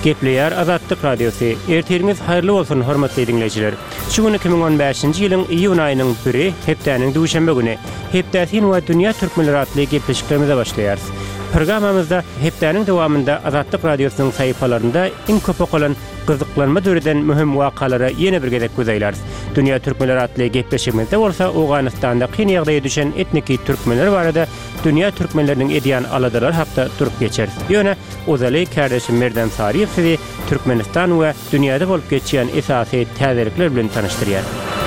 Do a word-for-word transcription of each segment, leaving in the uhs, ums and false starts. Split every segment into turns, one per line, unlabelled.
Gepleýär Azatlyk Radiosu. Ertiriňiz haýrly bolsun hormatly dinleýijiler. Şu gün iki bin on beşinji ýylyň iýun aýynyň biri hepdäniň duşanbe güni. Hepdäsin we dünýä türkmenleri atly gepleşiklerimize başlaýarys. Programamyzda hepdäniň dowamında Azatlyk Radiosynyň saýpalarynda iň köp okalan gyzyklanma döreden mühim wakalara ýene bir gezek gözeýlär. Dünýä türkmenleri atly gepleşigimizde bolsa Awganystanda kyn ýagdaýa düşen etniki türkmenler barada dünýä türkmenleriniň edýän aladalar hakda durup geçer. Ýöne Ozaly kardeşim Merdan Sariýew sizi Türkmenistan we dünýäde bolup geçýän esasy täzelikler bilen tanıştyrýar.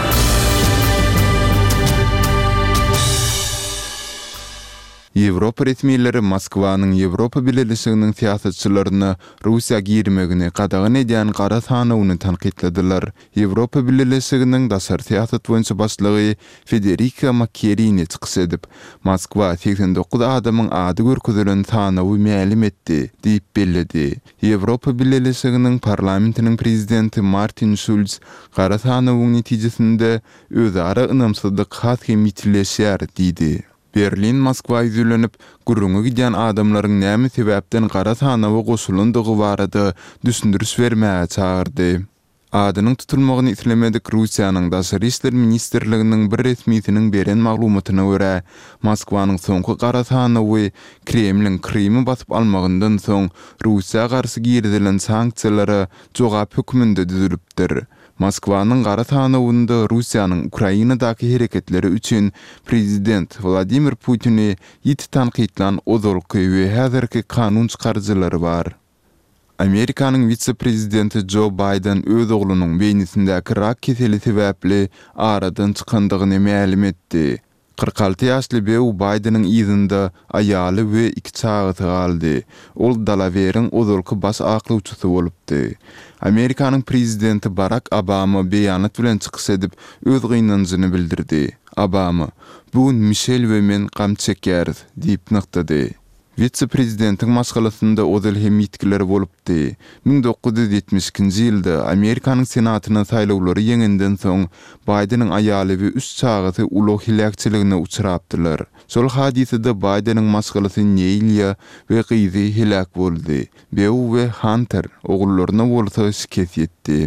Ýewropa resmiýetleri Moskwanyň Ýewropa Birleşiginiň siýasatçylaryny Russiýa girmegini gadagyn edýän Gara Sanowyny tanqidlediler. Ýewropa Birleşiginiň daşary siýasat boýunça başlygy Federica Mogherini çykyş edip, Moskwa seksen dokuz adamyň ady görkezelen Sanowy mälim etdi diýip bellidi. Ýewropa Birleşiginiň parlamentiniň prezidenti Martin Schulz Gara Sanowyň netijesinde özara ynamsızlyk has hem ýitileşýär diýdi. Berlin Moskwa ýüzlenip gurrungy gidýän adamlaryň näme sebäpden Gara Sanowy goşulandygy barada düşündürüş bermäge çağırdy. Adynyň tutulmagyny islemedik Russiýanyň daşary işler ministrliginiň bir resmiýetiniň beren maglumatyna görä, Moskwanyň soňky Gara Sanowy Kremliň Krymy basyp almagyndan soň Russiýa garşy girdilen sanksiýalary jogap hökmünde düzülipdir. Moskwanyň Gara Sanowynda Russiýanyň Ukrainadaky hereketleri üçin prezident Vladimir Putin'i ýiti tanqidlan ozolky we häzirki kanun çykarjylary bar. Amerikanyň vice-prezidenti Joe Biden öz oglunyň beýnisindäki rak keseli sebäpli aradan çykandygyny mälim etdi. kırk altı ýaşly Joe Bidenyň ýyzynda aýaly we iki çagasy galdy. Ol Dalaware'ň ozolky baş aklawçysy bolupdy. Amerikanyň prezidenti Barack Obama beýanat bilen çykyş edip öz gynanjyny bildirdi. Obama, "Bugün Michel we men gam çekeriz" diýip nykdy. Vice-prezidentiň maşgalasynda ozal hem ýetkileri bolupdy. bin dokuz yüz ýetmiş ikinji ýylda Amerikanyň senatyna saýlawlary ýeňinden soň Bidenyň aýaly we üç çagasy ulug hilakçylygyna uçurapdylar. Şol hadisede Bidenyň maşgalasy Neil we gyzy hilak boldy. Bew we Hunter ogullarına bolsa şikayet etdi.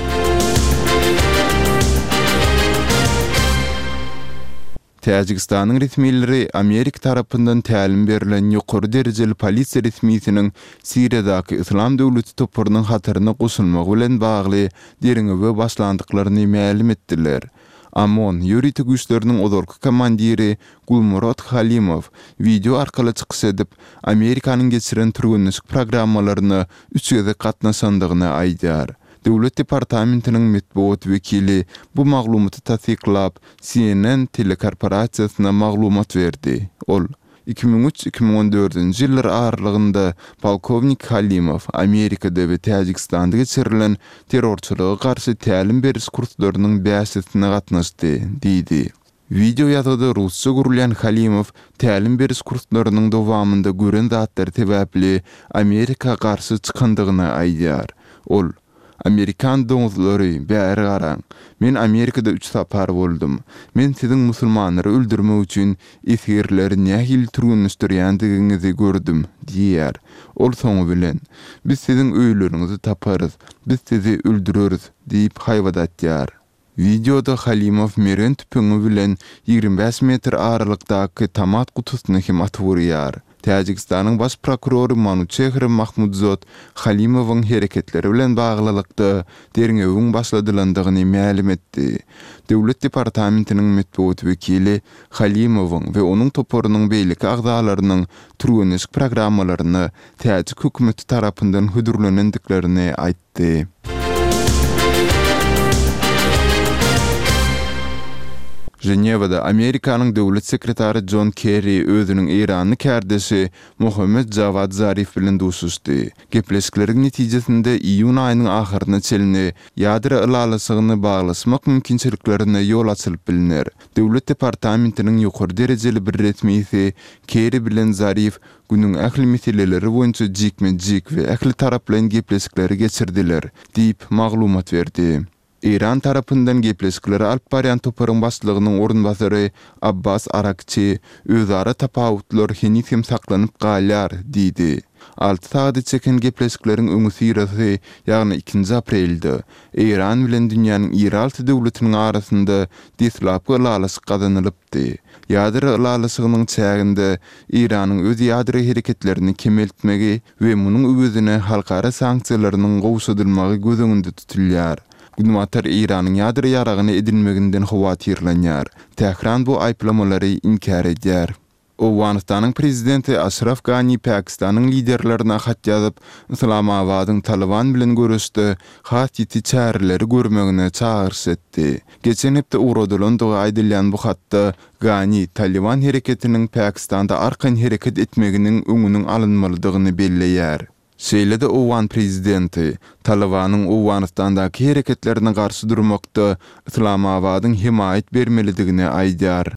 Täjikistanyň resmiýetleri Amerika tarapyndan tälim berilen ýokary derejeli polisiýa resmiýetiniň Siriýadaky Islam döwleti topurynyň hatyryna goşulmagy bilen bagly deriňe başlandyklaryny mälim etdiler. Amon ýuridik güýçleriniň ozolky komandiri Gulmurod Halimow video arkaly çykyş edip Amerikanyň geçiren türgünlük programmalaryny üç ýerde gatnaşandygyny aýdýar. Döwlet departamentiniň metbuat wekili bu maglumaty tasdiklap C N N telekorporasiýasyna maglumat berdi. Ol iki bin üç iki bin on dördünji ýyllar aralygynda polkovnik Halimow Amerikada we Täjikistanda geçirilen terrorçylyga garşy tälim beriş kurslarynyň bäşesine gatnaşdy diýdi. Video ýazgyda Rusça gurulýan Halimow tälim beriş kurslarynyň dowamında gören zatlar sebäpli Amerika garşy çykandygyny aýdýar. Ol Amerikan doňuzlary bäri garaň. Men Amerikada üç sapar boldum. Men siziň musulmanlary öldürmek üçin esgirleri nähil türgünleşdirýändigiňizi gördüm diýär. Ol soňu bilen biz siziň öýlerinizi taparys, biz sizi öldüreriz diýip haýwadatýar. Videoda Halimow meren tüpüňi bilen ýigrimä beş metr aralykdaky tamat kutusyny hem atwurýar. Täjikistanyň baş prokurory Manuchehr Mahmudzod Halimowyň hereketleri bilen baglylykda deriňewiň başladylandygyny mälim etdi. Döwlet departamentiniň metbuat wekili Halimowyň we onuň toporunyň beýlik agzalarynyň türgünlük programmalaryny Täjik hökümeti tarapyndan hödürlenendiklerini aýtdy. Ženevada Amerikanyň döwlet sekretary John Kerry özüniň Irany kardeşi Mohammed Javad Zarif bilen duşuşdy. Gepleşikleriň netijesinde iýun aýynyň ahyryna çelini ýadra ylalasygyny baglasmak mümkinçiliklerine ýol açylyp bilinir. Döwlet departamentiniň ýokary derejeli bir resmiýeti Kerry bilen Zarif günüň ähli meseleleri boýunça jikme-jik we ähli tarap bilen gepleşikleri geçirdiler diýip maglumat berdi. İran tarapyndan gepleşikleri alyp barýan toparyň başlygynyň orunbasary Abbas Arakçy özara tapawutlar henüz hem saklanyp galýar diýdi. Altı taýda çeken gepleşikleriň öňü syrasy, ýagny ikinji aprelde Iran bilen dünýäniň ýeralty döwletiniň arasynda dislapgy lalasyk gazanylypdy. Ýadyr lalasygynyň çäginde Iranyň öz ýadyr hereketlerini kemeltmegi we munyň öwüzine halkara sanksiýalarynyň gowşadylmagy göz öňünde tutulýar. Günwatar Iranyň ýadyr ýaragyny edilmeginden howatyrlanýar. Tehran bu aýplamalary inkar edýär. Awganistanyň prezidenti Ashraf Ghani Pakistanyň liderlerine hat ýazyp, Islamabadyň Taliban bilen görüşde has ýiti çäreleri görmegine çağırş etdi. Geçen hepde uğradylandygy aýdylýan bu hatda Ghani Taliban hereketiniň Pakistanda arkan hereket etmeginiň öňüniň alynmalydygyny belleýär. Şeýle-de Awgan prezidenti Talibanyň Awganistandaky hereketlerine garşy durmakda Islamabadyň himayet bermelidigini aýdýar.